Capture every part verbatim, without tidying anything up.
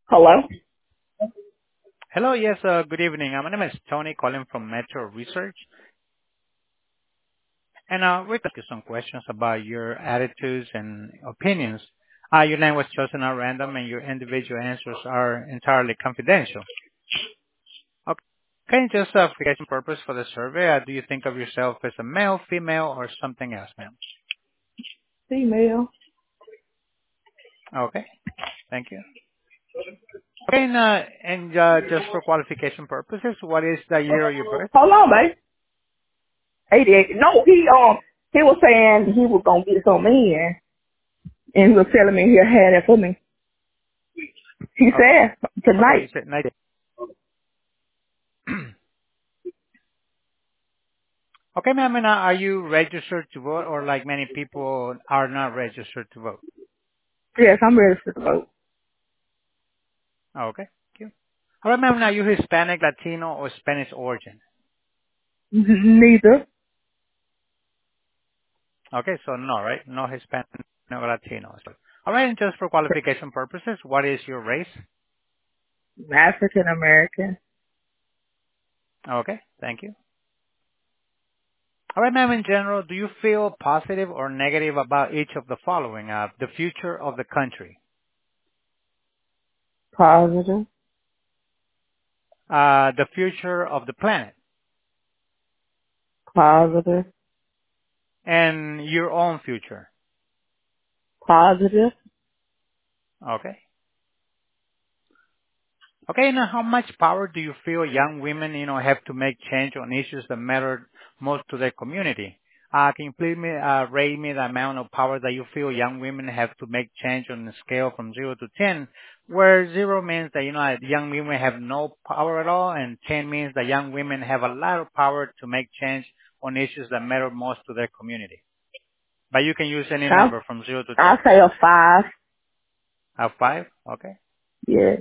Hello? Hello. Yes, uh good evening. Uh, My name is Tony, calling from Metro Research, and uh we're asking some questions about your attitudes and opinions. Uh Your name was chosen at random, and your individual answers are entirely confidential. Okay, just uh, for education purpose for the survey, uh, do you think of yourself as a male, female, or something else, ma'am? Female. Okay, thank you. Okay, and uh, and, uh, just for qualification purposes, what is the year of your birth? Hold on, babe. eighty-eight. No, he um he was saying he was gonna get some in and he was telling me he'll have it for me. He Okay. said Okay, you tonight. said night. Okay, ma'am, and uh, are you registered to vote, or like many people are not registered to vote? Yes, I'm ready for the vote. Okay, thank you. All right, ma'am, now you Hispanic, Latino, or Spanish origin? Neither. Okay, so no, right? No Hispanic, no Latino. So, all right, and just for qualification purposes, what is your race? African American. Okay, thank you. All right, ma'am, in general, do you feel positive or negative about each of the following? Uh, the future of the country, Positive. uh, the future of the planet, Positive. and your own future. Positive. Okay. Okay, now how much power do you feel young women, you know, have to make change on issues that matter most to their community? Uh, can you please me, uh, rate me the amount of power that you feel young women have to make change on the scale from zero to ten, where zero means that, you know, young women have no power at all, and ten means that young women have a lot of power to make change on issues that matter most to their community. But you can use any I'll number from zero to ten. I'll say a five. Uh, five? Okay. Yes.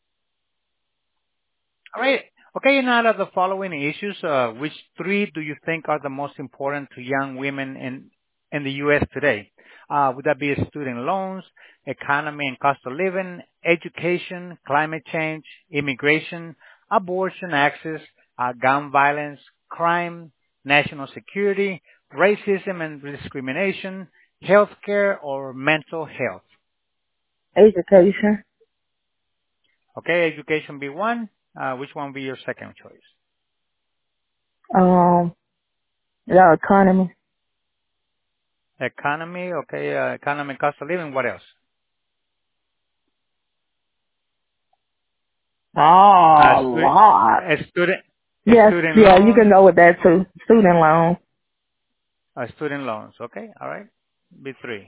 All right. Okay, and out of the following issues, uh, which three do you think are the most important to young women in in the U S today? Uh, would that be student loans, economy and cost of living, education, climate change, immigration, abortion access, uh, gun violence, crime, national security, racism and discrimination, healthcare, or mental health? Education. Okay, education be one. Uh, which one be your second choice? Um the economy. Economy, okay, uh, economy, cost of living. What else? Uh, Oh stu- Lord. uh, student, uh, Yes, student yeah, you can loans, go with that too. Student loan. uh, student loans. Okay, all right. B three.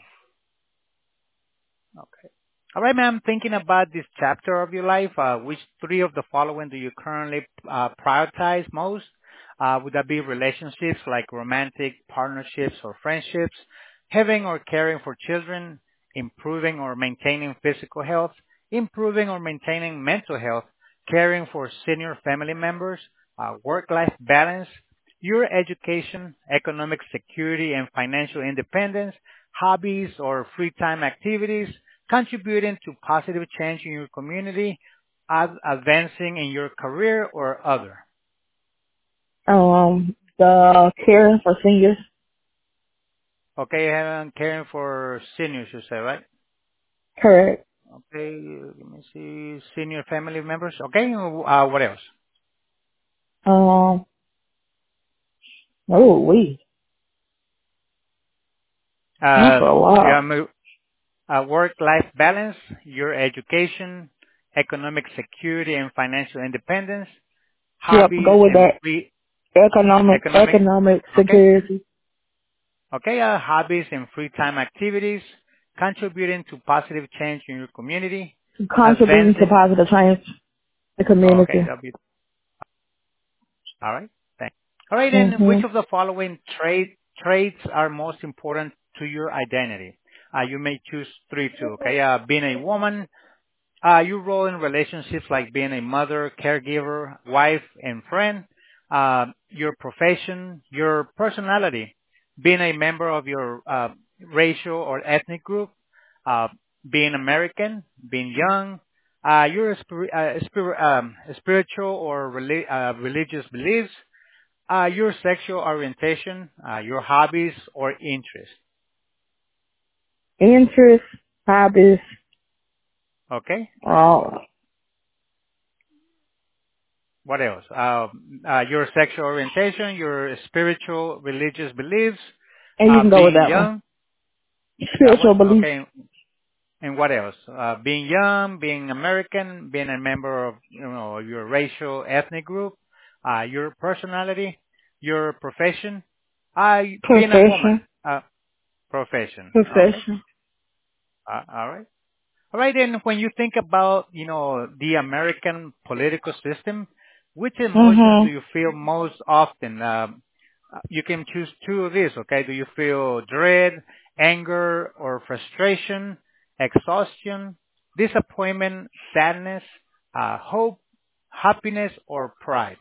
Okay. All right, ma'am. Thinking about this chapter of your life, uh, which three of the following do you currently uh, prioritize most? Uh, would that be relationships like romantic partnerships or friendships, having or caring for children, improving or maintaining physical health, improving or maintaining mental health, caring for senior family members, uh, work-life balance, your education, economic security and financial independence, hobbies or free time activities, contributing to positive change in your community, ad- advancing in your career, or other. Um, the caring for seniors. Okay, and caring for seniors, you say, right? Correct. Okay, let me see, senior family members. Okay, uh, what else? Um, oh, we. That's Uh, a yeah, lot. mo- uh, work-life balance, your education, economic security and financial independence, Yep, hobbies go with and that. free Economic, economic. economic Okay, security. Okay, uh, hobbies and free time activities, contributing to positive change in your community, Contributing to advancing. positive change in the Oh, community. okay, that'll be all right. Thanks. All right, then, which Mm-hmm. of the following trait traits are most important to your identity? Uh, you may choose three too. Okay, uh, being a woman, uh, you role in relationships like being a mother, caregiver, wife, and friend, uh, your profession, your personality, being a member of your uh, racial or ethnic group, uh, being American, being young, Uh, your spir- uh, spir- um, spiritual or reli- uh, religious beliefs, uh, your sexual orientation, uh, your hobbies or interests. Interests, hobbies, Okay. uh, What else? Uh, uh, your sexual orientation, your spiritual religious beliefs, and you uh, can go with being that one. young. That Spiritual one. beliefs. Okay. And what else? Uh, being young, being American, being a member of you know your racial ethnic group, uh, your personality, your profession, uh, being a woman. Profession. Uh, profession. Okay. Profession. Uh, all right. All right, then when you think about, you know, the American political system, which emotions do Mhm. you feel most often? Um, uh, you can choose two of these, okay? Do you feel dread, anger, or frustration, exhaustion, disappointment, sadness, uh, hope, happiness, or pride?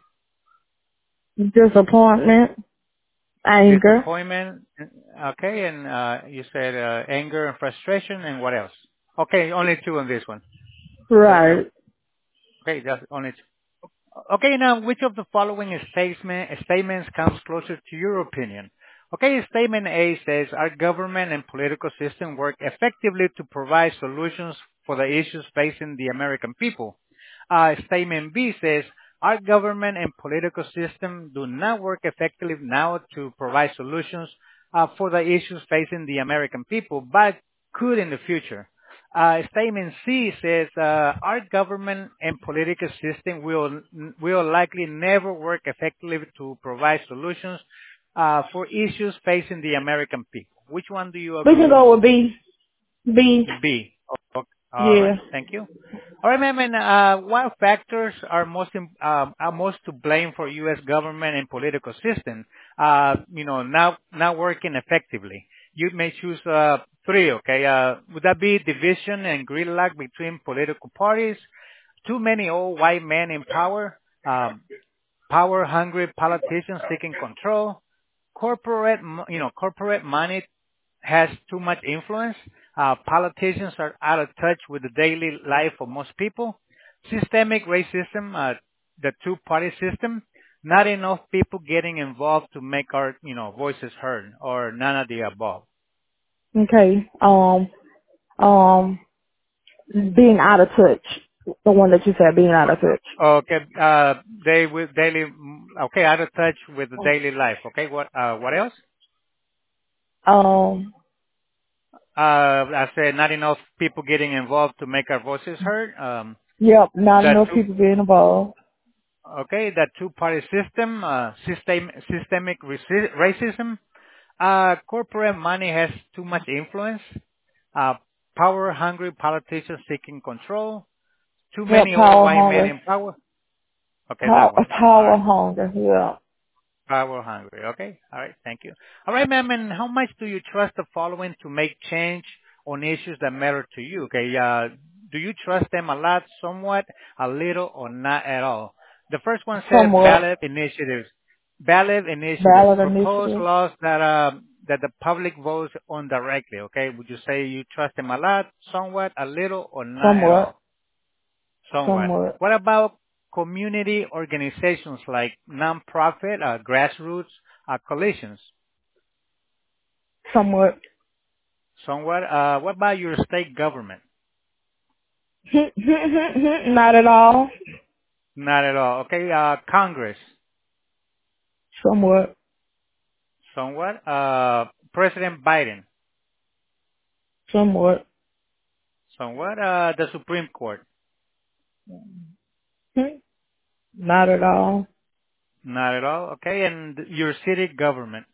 Disappointment. Anger. Disappointment, okay, and uh, you said uh, anger and frustration, and what else? Okay, only two on this one. Right, uh, Right. okay, that's only two. Okay, now which of the following statement, statements comes closer to your opinion? Okay, statement A says our government and political system work effectively to provide solutions for the issues facing the American people. Uh, statement B says our government and political system do not work effectively now to provide solutions uh, for the issues facing the American people, but could in the future. Uh, statement C says uh, our government and political system will will likely never work effectively to provide solutions uh, for issues facing the American people. Which one do you We can agree with? go with B. B. B. Okay. All Yeah. right. Thank you. All right, ma'am. And uh, what factors are most im- um, are most to blame for U S government and political system? Uh, you know, not not working effectively. You may choose uh, three. Okay. Uh, would that be division and gridlock between political parties? Too many old white men in power. Um, power-hungry politicians seeking control. Corporate, mo- you know, corporate money has too much influence. Uh, politicians are out of touch with the daily life of most people. Systemic racism, uh, the two-party system, not enough people getting involved to make our, you know, voices heard, or none of the above. Okay. Um. Um. Being out of touch. The one that you said, being out of touch. Okay, uh, they with daily, okay, out of touch with the daily life. Okay, what, uh, what else? Um. Uh, I said not enough people getting involved to make our voices heard. Um, Yep. Not the enough two people being involved. Okay, that two-party system, uh, system, systemic rasi- racism, uh, corporate money has too much influence, uh, power-hungry politicians seeking control, too Yep. many old Power white men hunger. in power. Okay, Power, that one. All power right. hunger. Yeah. Power hungry. Okay. All right. Thank you. All right, ma'am. And how much do you trust the following to make change on issues that matter to you? Okay. Uh, do you trust them a lot, somewhat, a little, or not at all? The first one said Somewhat. ballot initiatives. Ballot initiatives. Ballot Proposed initiative. laws that, uh, that the public votes on directly. Okay. Would you say you trust them a lot, somewhat, a little, or not at Somewhat. all? Somewhat. Somewhat. What about community organizations like nonprofit, uh, grassroots, uh, coalitions? Somewhat. Somewhat. Uh, what about your state government? Not at all. Not at all. Okay. Uh, Congress. Somewhat. Somewhat. Uh, President Biden. Somewhat. Somewhat. Uh, the Supreme Court. Not at all. Not at all. Okay. And your city government.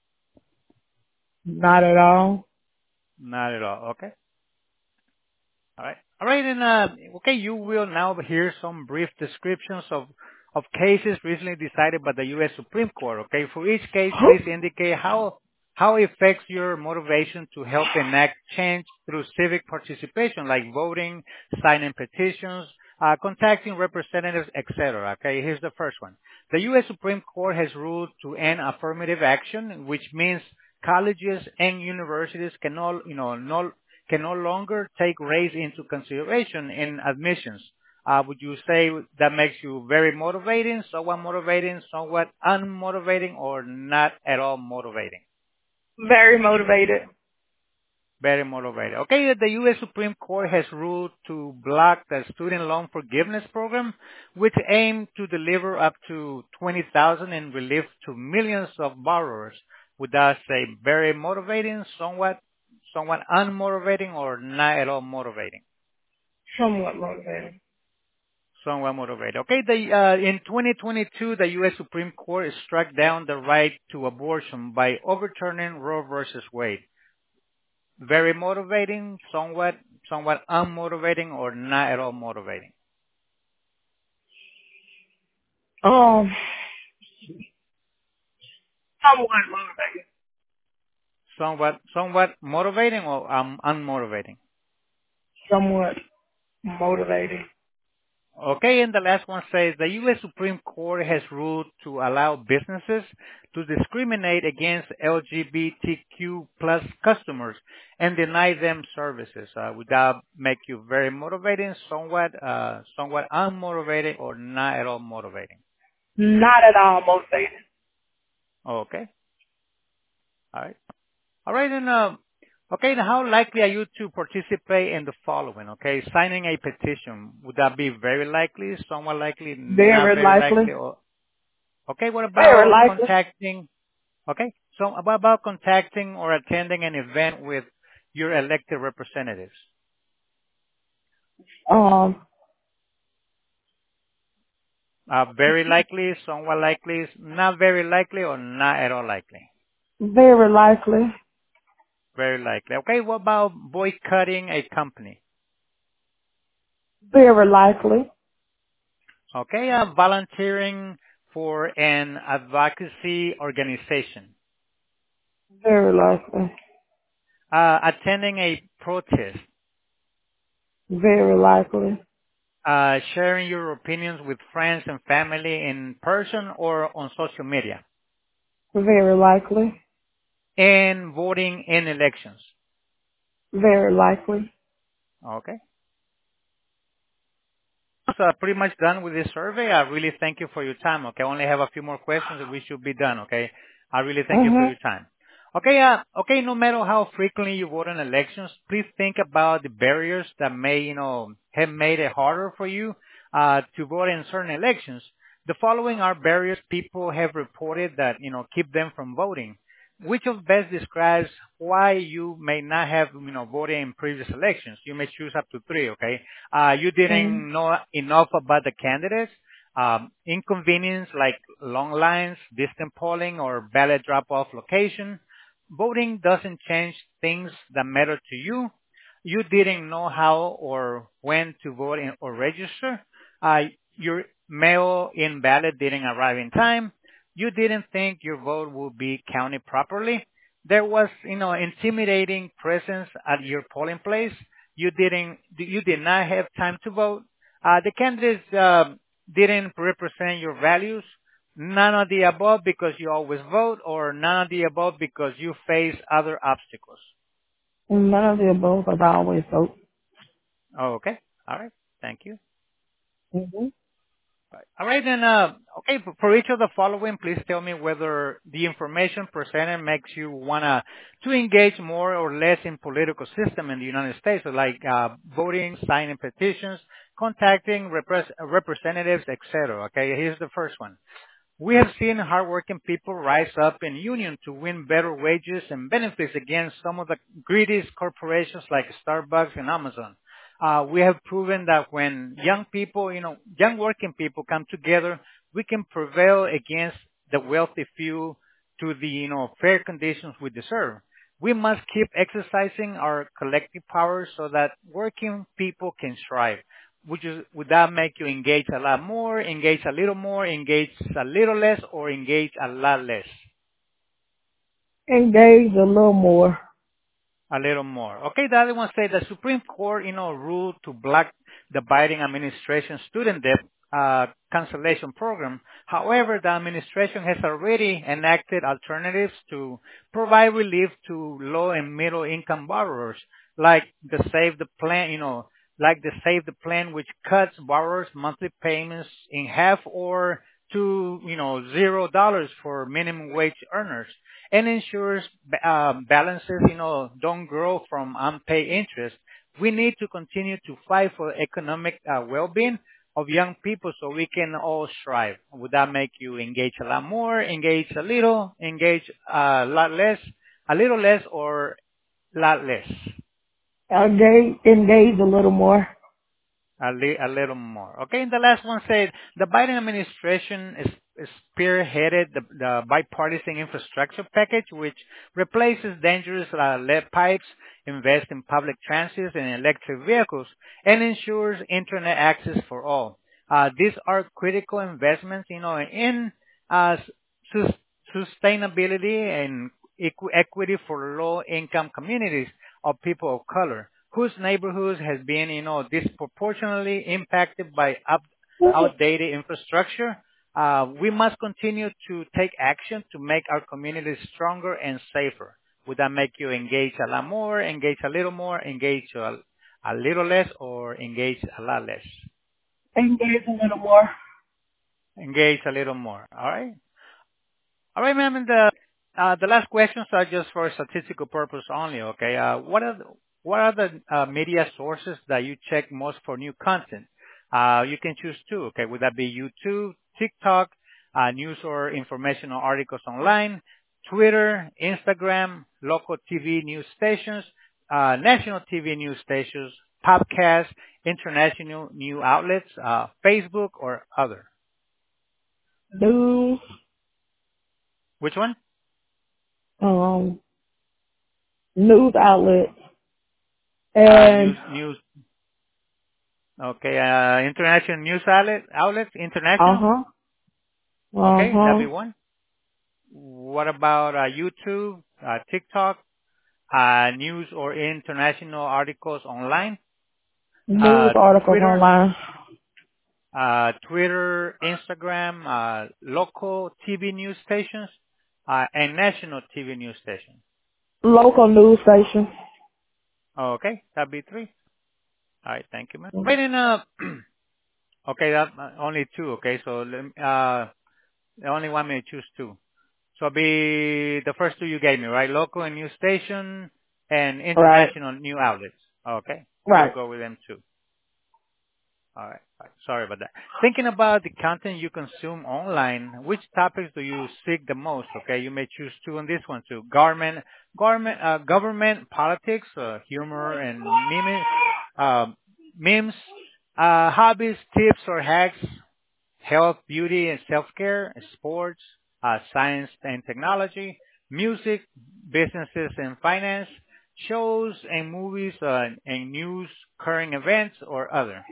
Not at all. Not at all. Okay. All right. All right. And, uh, okay, you will now hear some brief descriptions of, of cases recently decided by the U S. Supreme Court. Okay. For each case, please indicate how, how it affects your motivation to help enact change through civic participation, like voting, signing petitions, uh, contacting representatives, et cetera. Okay. Here's the first one. The U S. Supreme Court has ruled to end affirmative action, which means colleges and universities can all, you know, no, can no longer take race into consideration in admissions. Uh, would you say that makes you very motivating, somewhat motivating, somewhat unmotivating, or not at all motivating? Very motivated. Very motivated. Okay, the U S Supreme Court has ruled to block the student loan forgiveness program, which aimed to deliver up to twenty thousand dollars in relief to millions of borrowers. Would that say very motivating, somewhat, somewhat unmotivating, or not at all motivating? Somewhat motivated. Somewhat motivated. Okay, the, uh, in twenty twenty-two, the U S Supreme Court struck down the right to abortion by overturning Roe versus Wade. Very motivating, somewhat, somewhat unmotivating, or not at all motivating? Um, somewhat motivated. Somewhat, somewhat motivating or um, unmotivating? Somewhat motivated. Okay, and the last one says the U S Supreme Court has ruled to allow businesses to discriminate against L G B T Q plus customers and deny them services. Uh, would that make you very motivating, somewhat, uh, somewhat unmotivating, or not at all motivating? Not at all motivated. Okay, all right. All right, and uh, okay, now how likely are you to participate in the following? Okay, signing a petition, would that be very likely, somewhat likely, not Very very likely. likely? Or okay, what Very about likely. contacting? Okay, so what about contacting or attending an event with your elected representatives? Um, Uh, very likely, somewhat likely, not very likely, or not at all likely? very likely. Very likely. Okay, what about boycotting a company? Very likely. Okay, uh, volunteering for an advocacy organization, Very likely. uh, attending a protest, Very likely. uh, sharing your opinions with friends and family in person or on social media, Very likely. and voting in elections. Very likely. Okay. So uh, pretty much done with this survey. I really thank you for your time. Okay, I only have a few more questions and we should be done. Okay, I really thank you for Mhm. your time. Okay, uh, okay. No matter how frequently you vote in elections, please think about the barriers that may, you know, have made it harder for you uh, to vote in certain elections. The following are barriers people have reported that, you know, keep them from voting. Which of best describes why you may not have, you know, voted in previous elections? You may choose up to three. Okay. Uh, you Mhm. didn't know enough about the candidates, um, inconvenience like long lines, distant polling, or ballot drop-off location. Voting doesn't change things that matter to you. You didn't know how or when to vote in, or register. Uh, your mail-in ballot didn't arrive in time. You didn't think your vote would be counted properly. There was, you know, intimidating presence at your polling place. You didn't, you did not have time to vote. Uh, the candidates uh, didn't represent your values. None of the above because you always vote, or none of the above because you face other obstacles. None of the above, as I always vote. Oh, okay. All right. Thank you. Mhm. Right. All right, then, uh, okay, for, for each of the following, please tell me whether the information presented makes you want to to engage more or less in political system in the United States, so like uh, voting, signing petitions, contacting repres- representatives, et cetera. Okay, here's the first one. We have seen hardworking people rise up in union to win better wages and benefits against some of the greediest corporations like Starbucks and Amazon. Uh, we have proven that when young people, you know, young working people come together, we can prevail against the wealthy few to the, you know, fair conditions we deserve. We must keep exercising our collective power so that working people can strive. Would you, would that make you engage a lot more, engage a little more, engage a little less, or engage a lot less? Engage a little more. A little more. Okay, the other one say the Supreme Court, you know, ruled to block the Biden administration student debt uh, cancellation program. However, the administration has already enacted alternatives to provide relief to low and middle income borrowers. like the Save the Plan, you know, like the Save the Plan, which cuts borrowers' monthly payments in half or to, you know, zero dollars for minimum wage earners, and ensures uh, balances, you know, don't grow from unpaid interest. We need to continue to fight for economic uh, well-being of young people so we can all strive. Would that make you engage a lot more, engage a little, engage a lot less, a little less, or a lot less? Engage, engage a little more. A, li- a little more. Okay, and the last one said the Biden administration is, is spearheaded the, the bipartisan infrastructure package, which replaces dangerous uh, lead pipes, invests in public transit and electric vehicles, and ensures internet access for all. Uh, these are critical investments, you know, in uh, sus- sustainability and equ- equity for low-income communities of people of color, whose neighborhoods has been, you know, disproportionately impacted by up, outdated infrastructure. Uh, we must continue to take action to make our communities stronger and safer. Would that make you engage a lot more, engage a little more, engage a, a little less, or engage a lot less? Engage a little more. Engage a little more. All right. All right, ma'am. And the uh, the last questions are just for statistical purpose only. Okay. Uh, what are the, what are the uh, media sources that you check most for new content? Uh, you can choose two. Okay. Would that be YouTube, TikTok, uh, news or informational articles online, Twitter, Instagram, local T V news stations, uh, national T V news stations, podcasts, international news outlets, uh, Facebook, or other? News, Which one? um, news outlets, Uh, and news, news. Okay, uh, international news outlet, outlets, uh international. huh, uh Okay, that'd be huh, one. What about uh, YouTube, uh, TikTok, uh, news or international articles online, news uh, articles Twitter, online, uh, Twitter, Instagram, uh, local T V news stations, uh, and national T V news stations. local news stations. Okay, that'd be three. All right, thank you, man. Right in uh, okay, that uh, only two. Okay, so let me, uh, they only want me to choose two. So it'll be the first two you gave me, right? Local and news station and Right, international new outlets. Okay. We'll right. go with them too. All right. All right. Sorry about that. Thinking about the content you consume online, which topics do you seek the most? Okay. You may choose two on this one too. Government, government, uh, government, politics, uh, humor and meme, uh, memes, uh, hobbies, tips or hacks, health, beauty, and self-care, sports, uh, science and technology, music, businesses and finance, shows and movies uh, and news, current events, or other.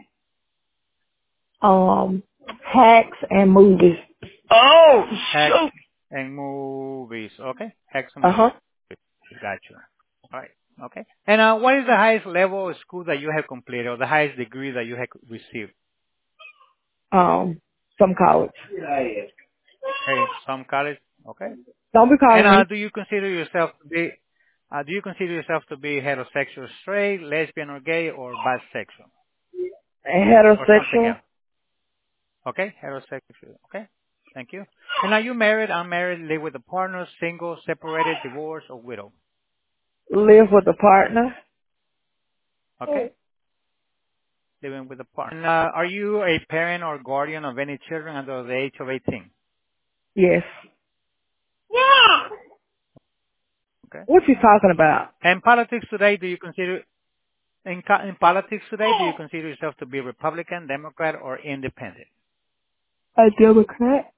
Um, hacks and movies. Oh Hacks shoot. and movies. Okay, hacks and Uh movies. huh. Gotcha. All right. Okay. And uh, what is the highest level of school that you have completed, or the highest degree that you have received? Um, some college. Okay, some college. Okay. Don't be And calling uh, me. do you consider yourself to be uh, do you consider yourself to be heterosexual, straight, lesbian, or gay, or bisexual, or something Heterosexual. else? Okay, heterosexual. Okay, thank you. And are you married, unmarried, live with a partner, single, separated, divorced, or widow? Live with a partner. Okay, living with a partner. And, uh, are you a parent or guardian of any children under the age of eighteen? Yes. Yeah. Okay. What you talking about? And politics today, do you consider in, co- in politics today, do you consider yourself to be Republican, Democrat, or Independent? A Democrat.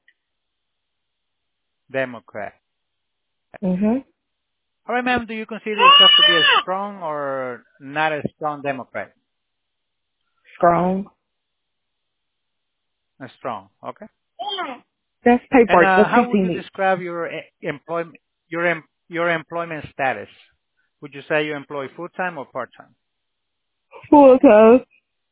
Democrat. Mhm. All right, ma'am, do you consider yourself to be a strong or not a strong Democrat? Strong. A strong, okay. That's And paper. uh, That's how would P T you me. describe your e- employment your em- your employment status? Would you say you employ full time or part time? Full time.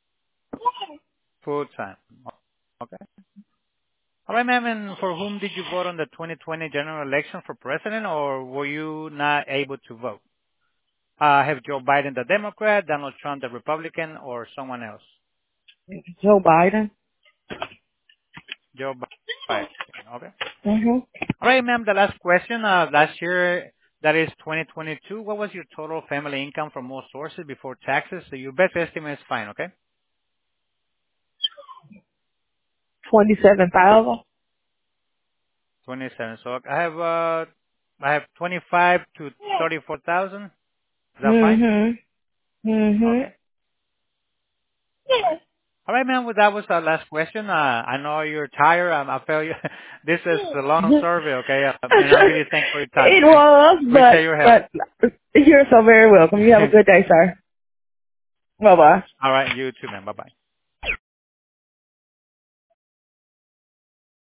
Full time. Okay. All right, ma'am. And for whom did you vote on the twenty twenty general election for president, or were you not able to vote? Uh, have Joe Biden the Democrat, Donald Trump the Republican, or someone else? Joe Biden. Joe Biden. Okay. Mhm. All right, ma'am. The last question. Uh, last year, that is twenty twenty-two. What was your total family income from most sources before taxes? So your best estimate is fine. Okay. Twenty-seven thousand. twenty-seven. So I have uh, I have twenty-five to thirty-four thousand. Is that fine? Mhm. Mhm. Okay. All right, man. Well, that was our last question. Uh, I know you're tired. Um, I feel you. This is a long survey, okay? Uh, and I really thank for your time, It okay? was, Appreciate but your help. but you're so very welcome. You have a good day, sir. Bye bye. All right, you too, man. Bye bye.